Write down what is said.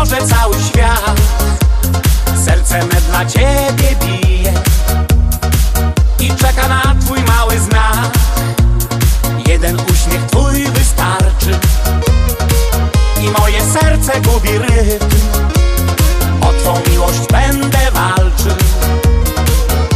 może cały świat. Serce me dla ciebie bije i czeka na twój mały znak. Jeden uśmiech twój wystarczy i moje serce gubi rytm. O twą miłość będę